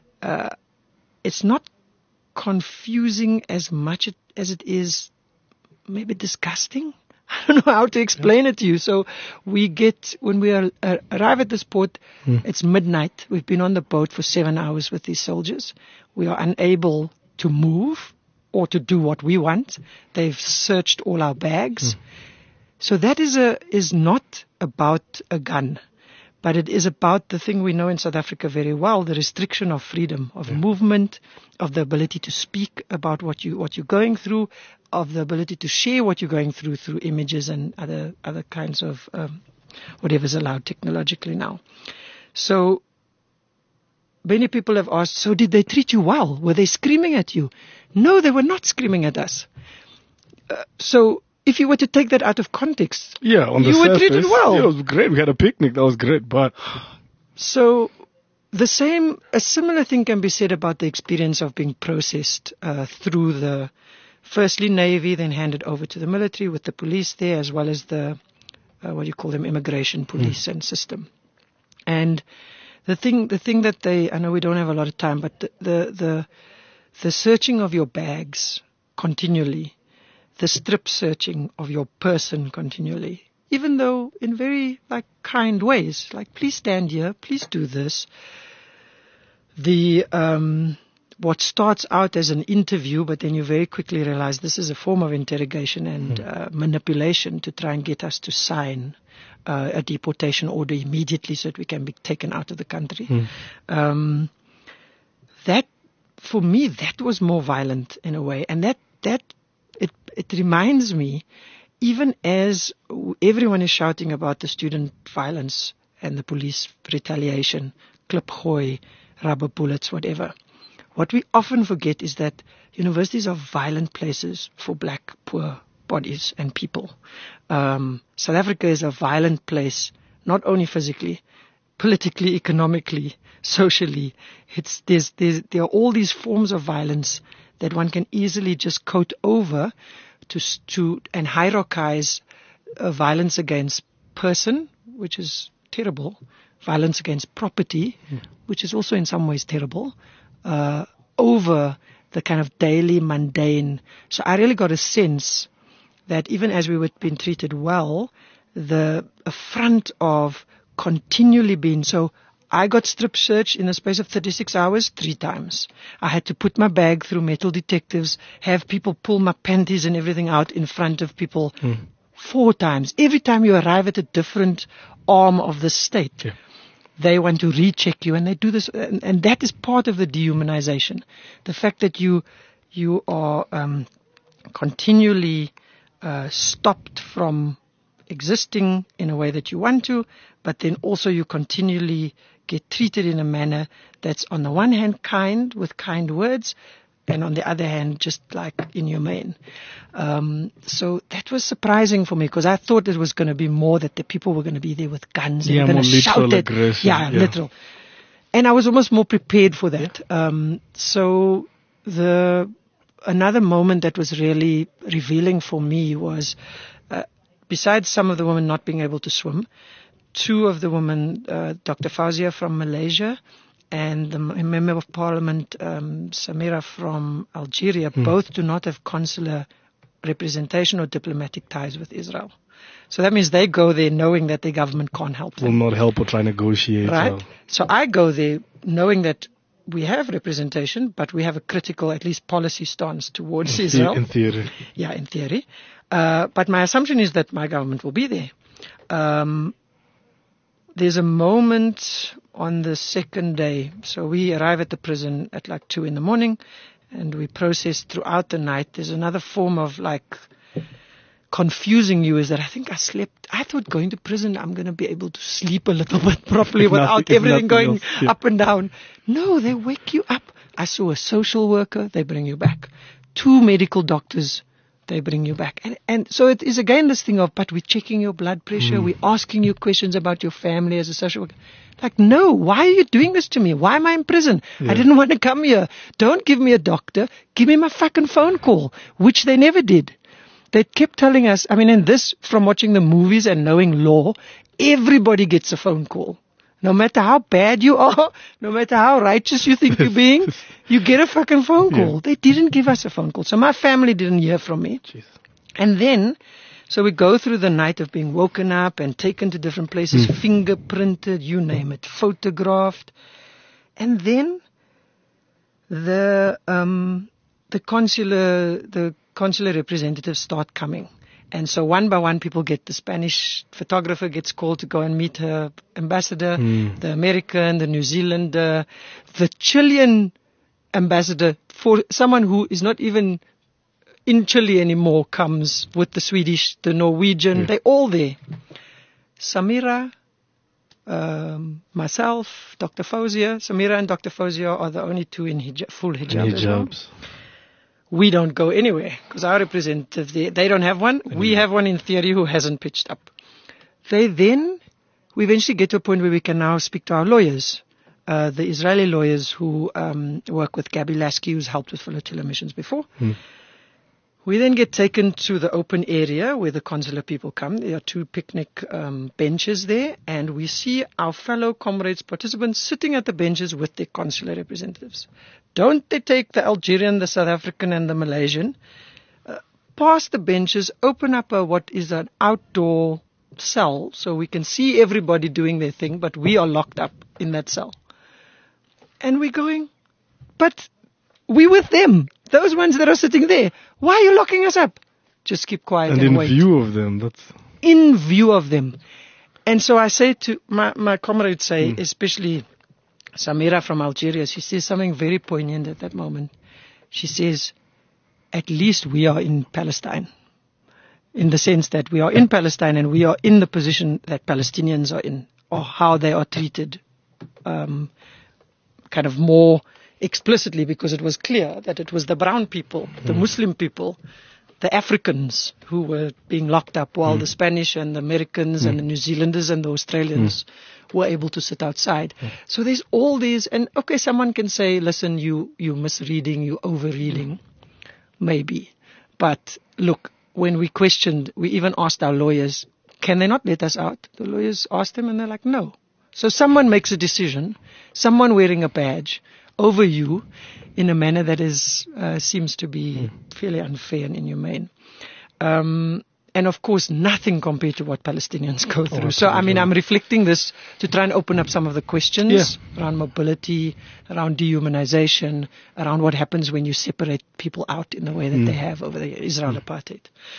it's not confusing as much as it is maybe disgusting. I don't know how to explain it to you. So when we arrive at this port, it's midnight. We've been on the boat for 7 hours with these soldiers. We are unable to move or to do what we want. They've searched all our bags. So that is not about a gun, but it is about the thing we know in South Africa very well, the restriction of freedom of movement, of the ability to speak about what you're going through, of the ability to share what you're going through images and other kinds of whatever's allowed technologically now. So many people have asked, so did they treat you well? Were they screaming at you? No, they were not screaming at us. So if you were to take that out of context, on the you surface, were treated well. Yeah, it was great. We had a picnic. That was great. But so a similar thing can be said about the experience of being processed through the firstly Navy, then handed over to the military with the police there, as well as the immigration police and system. And the thing that I know we don't have a lot of time, but the searching of your bags continually, the strip searching of your person continually, even though in very kind ways, like please stand here, please do this. What starts out as an interview, but then you very quickly realize this is a form of interrogation and manipulation to try and get us to sign a deportation order immediately so that we can be taken out of the country. That, for me, that was more violent in a way. And it reminds me, even as everyone is shouting about the student violence and the police retaliation, klipgooi, rubber bullets, whatever. What we often forget is that universities are violent places for black, poor bodies and people. South Africa is a violent place, not only physically, politically, economically, socially. There are all these forms of violence that one can easily just coat over and hierarchize violence against person, which is terrible, violence against property, which is also in some ways terrible, over the kind of daily mundane. So I really got a sense that even as we were being treated well, the affront of continually being, so I got strip searched in the space of 36 hours 3 times. I had to put my bag through metal detectives, have people pull my panties and everything out in front of people 4 times. Every time you arrive at a different arm of the state, they want to recheck you, and they do this, and that is part of the dehumanization. The fact that you are continually stopped from existing in a way that you want to, but then also you continually get treated in a manner that's on the one hand kind, with kind words, and on the other hand just like inhumane. So that was surprising for me, because I thought it was going to be more that the people were going to be there with guns and going to shout it. Literal. And I was almost more prepared for that. So another moment that was really revealing for me was, besides some of the women not being able to swim, 2 of the women, Dr. Fauzia from Malaysia and the Member of Parliament, Samira from Algeria, both do not have consular representation or diplomatic ties with Israel. So that means they go there knowing that their government can't help them. Will not help or try to negotiate. Right? So I go there knowing that we have representation, but we have a critical, at least policy stance towards Israel. In theory. Yeah, in theory. But my assumption is that my government will be there. There's a moment on the second day. So we arrive at the prison at like 2 a.m. and we process throughout the night. There's another form of like confusing you is that I think I slept. I thought going to prison, I'm going to be able to sleep a little bit properly without everything going up and down. No, they wake you up. I saw a social worker, they bring you back. 2 medical doctors, they bring you back. And so it is again this thing of, but we're checking your blood pressure, we're asking you questions about your family as a social worker. Like, no, why are you doing this to me? Why am I in prison? I didn't want to come here. Don't give me a doctor. Give me my fucking phone call, which they never did. They kept telling us, I mean, and this from watching the movies and knowing law, everybody gets a phone call. No matter how bad you are, no matter how righteous you think you're being, you get a fucking phone call. They didn't give us a phone call. So my family didn't hear from me. Jeez. And then, so we go through the night of being woken up and taken to different places, fingerprinted, you name it, photographed. And then the consular representatives start coming. And so one by one people get, the Spanish photographer gets called to go and meet her ambassador, the American, the New Zealander, the Chilean ambassador, for someone who is not even in Chile anymore, comes with the Swedish, the Norwegian, they're all there. Samira, myself, Dr. Fauzia. Samira and Dr. Fauzia are the only two in full hijab as well. We don't go anywhere because our representative, they don't have one. We have one in theory who hasn't pitched up. We eventually get to a point where we can now speak to our lawyers, the Israeli lawyers who work with Gabi Lasky, who's helped with flotilla missions before. We then get taken to the open area where the consular people come. There are 2 picnic benches there, and we see our fellow comrades, participants, sitting at the benches with their consular representatives. Don't they take the Algerian, the South African, and the Malaysian, past the benches, open up what is an outdoor cell so we can see everybody doing their thing, but we are locked up in that cell. And we're going, but we with them, those ones that are sitting there. Why are you locking us up? Just keep quiet and wait. And in view of them, in view of them. And so I say to my comrades, especially Samira from Algeria, she says something very poignant at that moment. She says, at least we are in Palestine. In the sense that we are in Palestine and we are in the position that Palestinians are in, or how they are treated kind of more explicitly, because it was clear that it was the brown people, the Muslim people, the Africans who were being locked up, while the Spanish and the Americans and the New Zealanders and the Australians were able to sit outside. So there's all these, and okay, someone can say, listen, you misreading, you overreading, maybe. But look, when we questioned, we even asked our lawyers, can they not let us out? The lawyers asked them and they're like, no. So someone makes a decision, someone wearing a badge, over you in a manner that seems to be fairly unfair and inhumane. And of course, nothing compared to what Palestinians go through. So, I mean, I'm reflecting this to try and open up some of the questions around mobility, around dehumanization, around what happens when you separate people out in the way that they have over the Israel apartheid.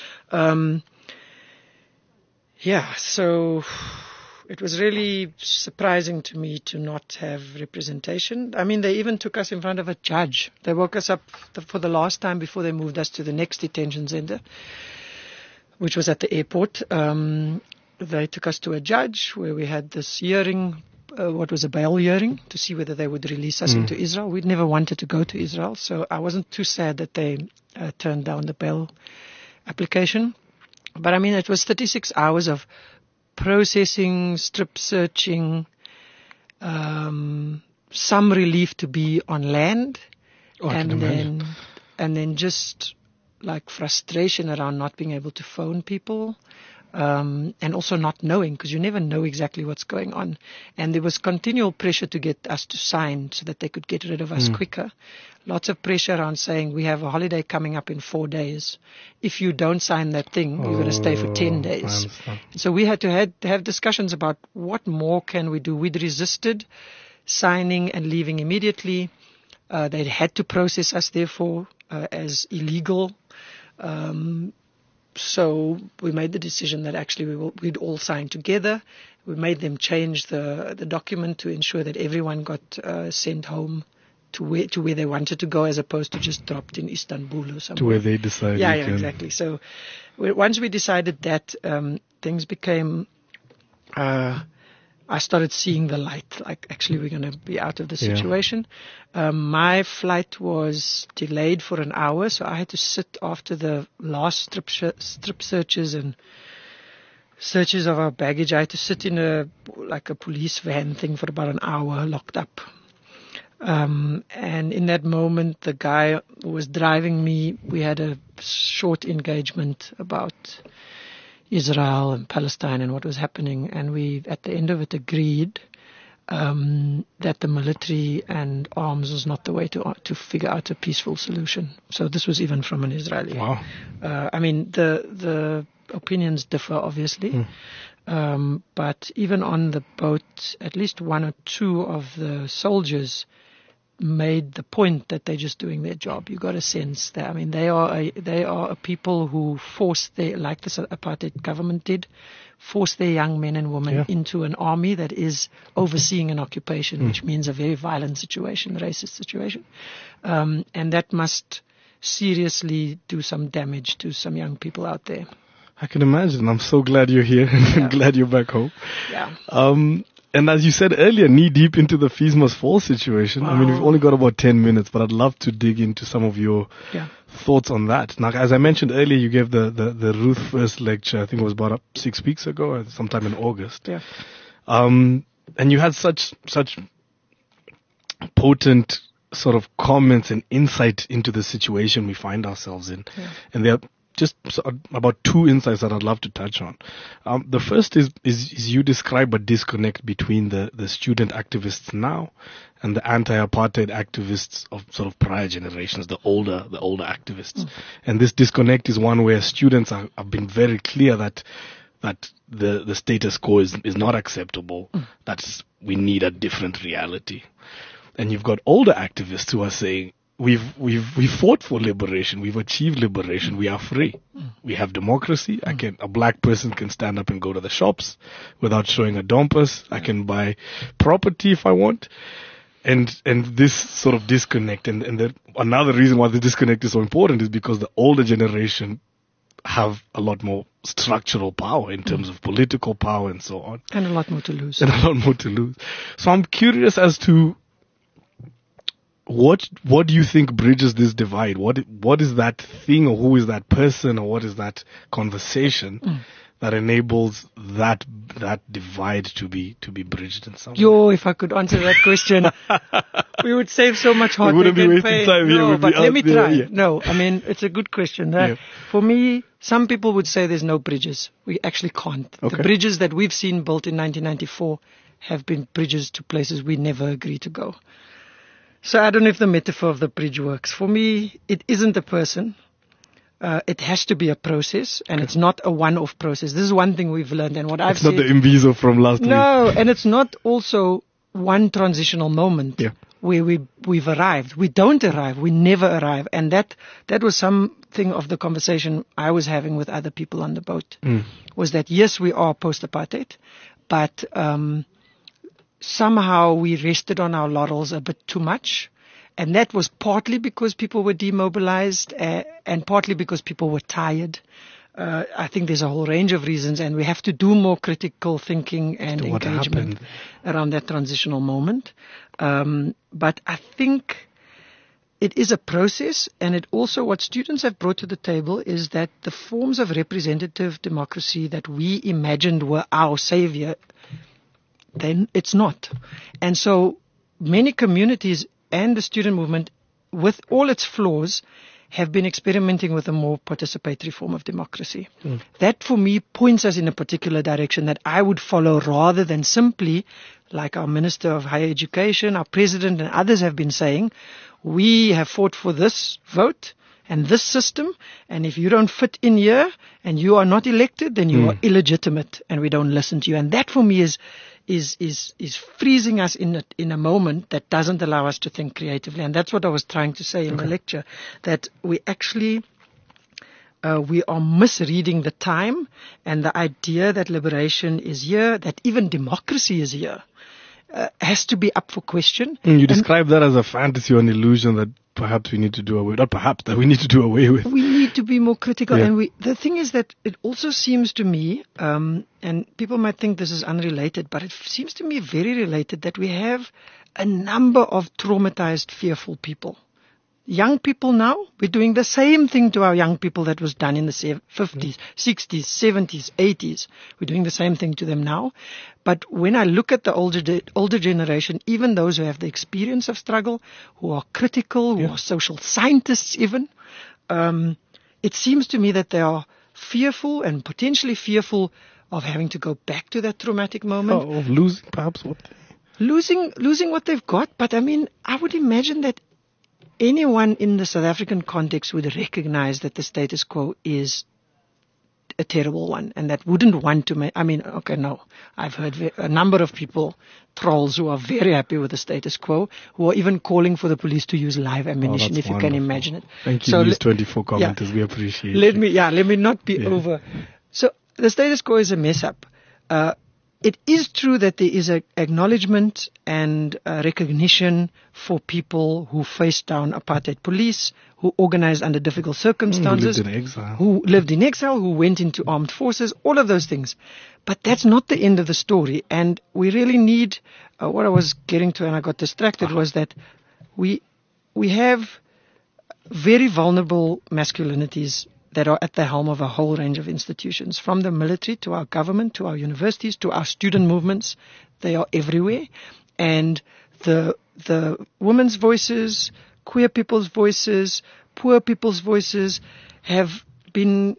So it was really surprising to me to not have representation. I mean, they even took us in front of a judge. They woke us up for the last time before they moved us to the next detention center, which was at the airport. They took us to a judge where we had this hearing, what was a bail hearing, to see whether they would release us into Israel. We'd never wanted to go to Israel, so I wasn't too sad that they turned down the bail application. But I mean, it was 36 hours of processing, strip searching, some relief to be on land, and then just like frustration around not being able to phone people, and also not knowing, because you never know exactly what's going on. And there was continual pressure to get us to sign so that they could get rid of us quicker. Lots of pressure around saying, we have a holiday coming up in 4 days. If you don't sign that thing, you're going to stay for 10 days. So we had to have discussions about what more can we do. We'd resisted signing and leaving immediately. They had to process us, therefore, as illegal. So we made the decision that actually we'd all sign together. We made them change the document to ensure that everyone got sent home to where they wanted to go, as opposed to just dropped in Istanbul or somewhere. To where they decided. Yeah, exactly. So once we decided that, things became... I started seeing the light, like actually we're going to be out of the situation. My flight was delayed for an hour, so I had to sit after the last strip searches and searches of our baggage. I had to sit in a police van thing for about an hour, locked up. And in that moment, the guy who was driving me, we had a short engagement about Israel and Palestine and what was happening, and we, at the end of it, agreed that the military and arms was not the way to figure out a peaceful solution. So this was even from an Israeli. Wow. I mean, the opinions differ, obviously, but even on the boat, at least one or two of the soldiers made the point that they're just doing their job. You got a sense that, I mean, they are a people who force like the apartheid government did, force their young men and women into an army that is overseeing an occupation, which means a very violent situation, racist situation, and that must seriously do some damage to some young people out there. I can imagine. I'm so glad you're here and glad you're back home. Yeah. And as you said earlier, knee deep into the Fees Must Fall situation. Wow. I mean, we've only got about 10 minutes, but I'd love to dig into some of your thoughts on that. Now, as I mentioned earlier, you gave the Ruth First lecture, I think it was about 6 weeks ago, sometime in August. Yeah. And you had such potent sort of comments and insight into the situation we find ourselves in. Yeah. And there are just about two insights that I'd love to touch on. The first is you describe a disconnect between the student activists now and the anti-apartheid activists of sort of prior generations, the older activists. And this disconnect is one where students have been very clear that the status quo is not acceptable, that we need a different reality. And you've got older activists who are saying, We've fought for liberation. We've achieved liberation. We are free. We have democracy. A black person can stand up and go to the shops without showing a dompus. I can buy property if I want. And this sort of disconnect, and another reason why the disconnect is so important is because the older generation have a lot more structural power in terms of political power and so on. And a lot more to lose. So I'm curious as to what do you think bridges this divide? What is that thing, or who is that person, or what is that conversation that enables that divide to be bridged in some way? If I could answer that question, we would save so much heartache. We wouldn't be wasting time here. No, but let me try. Yeah. No, I mean, it's a good question. For me, some people would say there's no bridges. We actually can't. Okay. The bridges that we've seen built in 1994 have been bridges to places we never agreed to go. So I don't know if the metaphor of the bridge works. For me, it isn't a person. It has to be a process, and it's not a one-off process. This is one thing we've learned, and what I've said... It's not the Imbizo from last week. No, and it's not also one transitional moment where we've arrived. We don't arrive. We never arrive. And that was something of the conversation I was having with other people on the boat, was that, yes, we are post-apartheid, but... somehow we rested on our laurels a bit too much. And that was partly because people were demobilized and partly because people were tired. I think there's a whole range of reasons, and we have to do more critical thinking and engagement around that transitional moment. But I think it is a process, and it also, what students have brought to the table is that the forms of representative democracy that we imagined were our savior, then it's not. And so many communities and the student movement, with all its flaws, have been experimenting with a more participatory form of democracy. That for me points us in a particular direction that I would follow rather than simply, like our Minister of Higher Education, our President and others have been saying, we have fought for this vote and this system, and if you don't fit in here and you are not elected, then you are illegitimate and we don't listen to you. And that for me is freezing us in a moment that doesn't allow us to think creatively. And that's what I was trying to say in the lecture, that we actually we are misreading the time and the idea that liberation is here, that even democracy is here, has to be up for question. You describe that as a fantasy or an illusion that perhaps we need to do away with. Not perhaps, that we need to do away with. We need to be more critical. Yeah. And the thing is that it also seems to me, and people might think this is unrelated, but it seems to me very related, that we have a number of traumatized, fearful people. Young people now, we're doing the same thing to our young people that was done in the 50s, 60s, 70s, 80s. We're doing the same thing to them now. But when I look at the older generation, even those who have the experience of struggle, who are critical, who are social scientists even, it seems to me that they are fearful and potentially fearful of having to go back to that traumatic moment. Of losing perhaps what they... Losing what they've got. But I mean, I would imagine that anyone in the South African context would recognize that the status quo is a terrible one, and that wouldn't want to I've heard a number of people, trolls, who are very happy with the status quo, who are even calling for the police to use live ammunition, if you can imagine it. Thank you, News 24 commenters. We appreciate it. Let me not be over. So the status quo is a mess up. It is true that there is an acknowledgement and recognition for people who faced down apartheid police, who organized under difficult circumstances, who lived in exile, who went into armed forces, all of those things. But that's not the end of the story. And we really need, what I was getting to and I got distracted, was that we have very vulnerable masculinities that are at the helm of a whole range of institutions, from the military to our government, to our universities, to our student movements. They are everywhere. And the women's voices, queer people's voices, poor people's voices have been,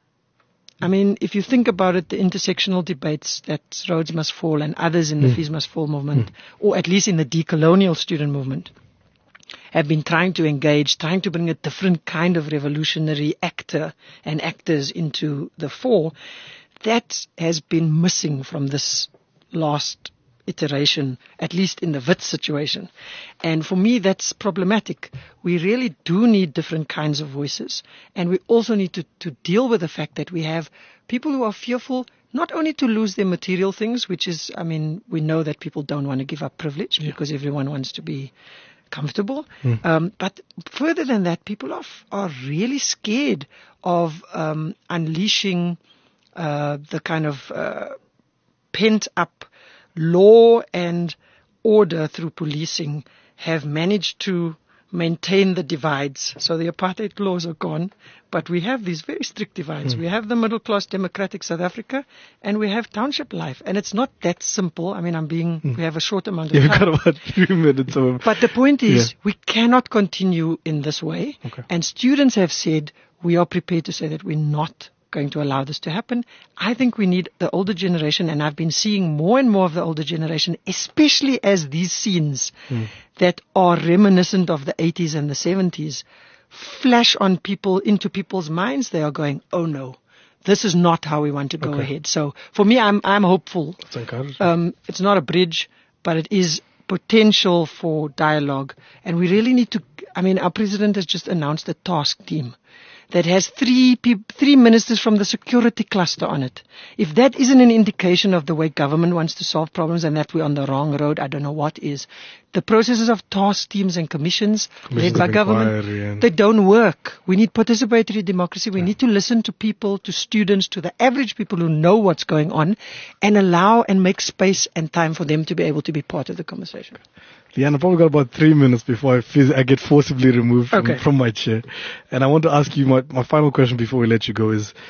if you think about it, the intersectional debates that Rhodes Must Fall and others in the Fees Must Fall movement, or at least in the decolonial student movement, have been trying to engage, trying to bring a different kind of revolutionary actor and actors into the fore. That has been missing from this last iteration, at least in the Wits situation. And for me, that's problematic. We really do need different kinds of voices. And we also need to deal with the fact that we have people who are fearful not only to lose their material things, which is, we know that people don't want to give up privilege because everyone wants to be comfortable. But further than that, people are really scared of unleashing the kind of pent-up law and order through policing, have managed to maintain the divides. So the apartheid laws are gone, but we have these very strict divides. We have the middle-class democratic South Africa, and we have township life. And it's not that simple. we have a short amount of time. You've got about 3 minutes. But the point is, we cannot continue in this way. Okay. And students have said, we are prepared to say that we're not going to allow this to happen. I think we need the older generation, and I've been seeing more and more of the older generation, especially as these scenes that are reminiscent of the 80s and the 70s flash into people's minds. They are going, oh no, this is not how we want to go ahead. So for me, I'm hopeful. That's encouraging. It's not a bridge, but it is potential for dialogue. And we really need to, our president has just announced a task team that has three ministers from the security cluster on it. If that isn't an indication of the way government wants to solve problems and that we're on the wrong road, I don't know what is. The processes of task teams and commissions led by government, they don't work. We need participatory democracy. We need to listen to people, to students, to the average people who know what's going on, and allow and make space and time for them to be able to be part of the conversation. Leanne, I've probably got about 3 minutes before I get forcibly removed from my chair. And I want to ask you, my final question before we let you go is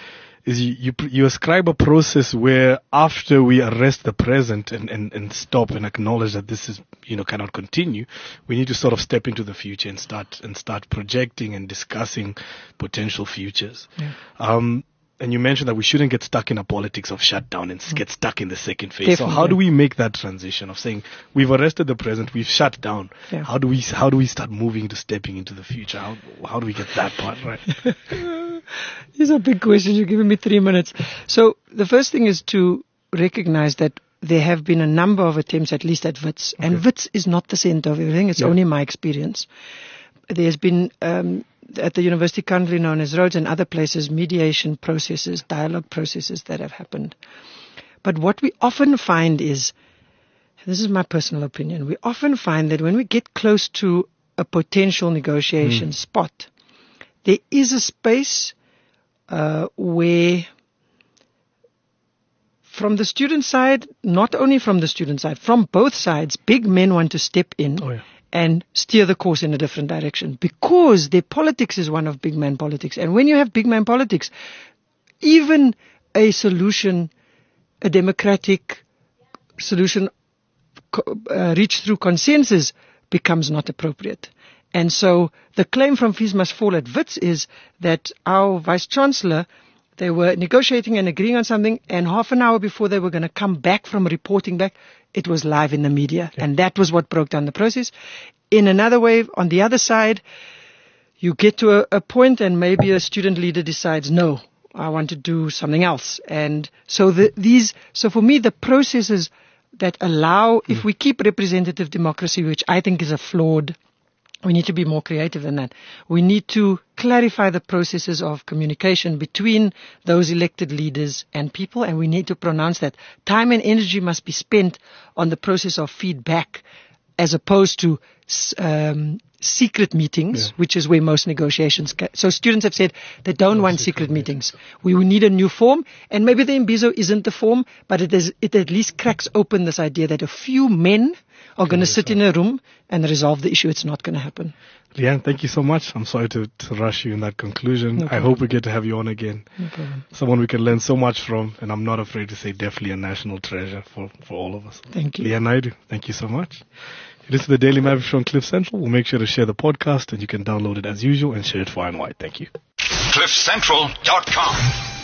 is you ascribe a process where after we arrest the present and stop and acknowledge that this is, cannot continue, we need to sort of step into the future and start projecting and discussing potential futures. Yeah. And you mentioned that we shouldn't get stuck in a politics of shutdown and get stuck in the second phase. Definitely. So how do we make that transition of saying we've arrested the present, we've shut down? Yeah. How do we start moving to stepping into the future? How do we get that part right? These are big questions. You're giving me 3 minutes. So the first thing is to recognize that there have been a number of attempts, at least at WITS. Okay. And WITS is not the center of everything. It's only my experience. There's been, at the university currently known as Rhodes and other places, mediation processes, dialogue processes that have happened. But what we often find is, this is my personal opinion, we often find that when we get close to a potential negotiation spot, there is a space where from the student side, not only from the student side, from both sides, big men want to step in and steer the course in a different direction, because their politics is one of big man politics. And when you have big man politics, even a solution, a democratic solution reached through consensus becomes not appropriate. And so the claim from Fees Must Fall at WITS is that our Vice-Chancellor, they were negotiating and agreeing on something, and half an hour before they were going to come back from reporting back, it was live in the media. Yeah. And that was what broke down the process. In another way, on the other side, you get to a point and maybe a student leader decides, no, I want to do something else. And so so for me, the processes that allow, if we keep representative democracy, which I think is a flawed, we need to be more creative than that. We need to clarify the processes of communication between those elected leaders and people, and we need to pronounce that time and energy must be spent on the process of feedback as opposed to secret meetings, which is where most negotiations so students have said they don't want secret meetings. We need a new form, and maybe the Imbizo isn't the form, but it at least cracks open this idea that a few men are going to sit in a room and resolve the issue. It's not going to happen. Leanne, thank you so much. I'm sorry to rush you in that conclusion. No problem. I hope we get to have you on again. No problem. Someone we can learn so much from, and I'm not afraid to say definitely a national treasure for all of us. Thank you. Leanne Naidoo, thank you so much. It is the Daily Maverick Show on Cliff Central. We'll make sure to share the podcast, and you can download it as usual and share it far and wide. Thank you. CliffCentral.com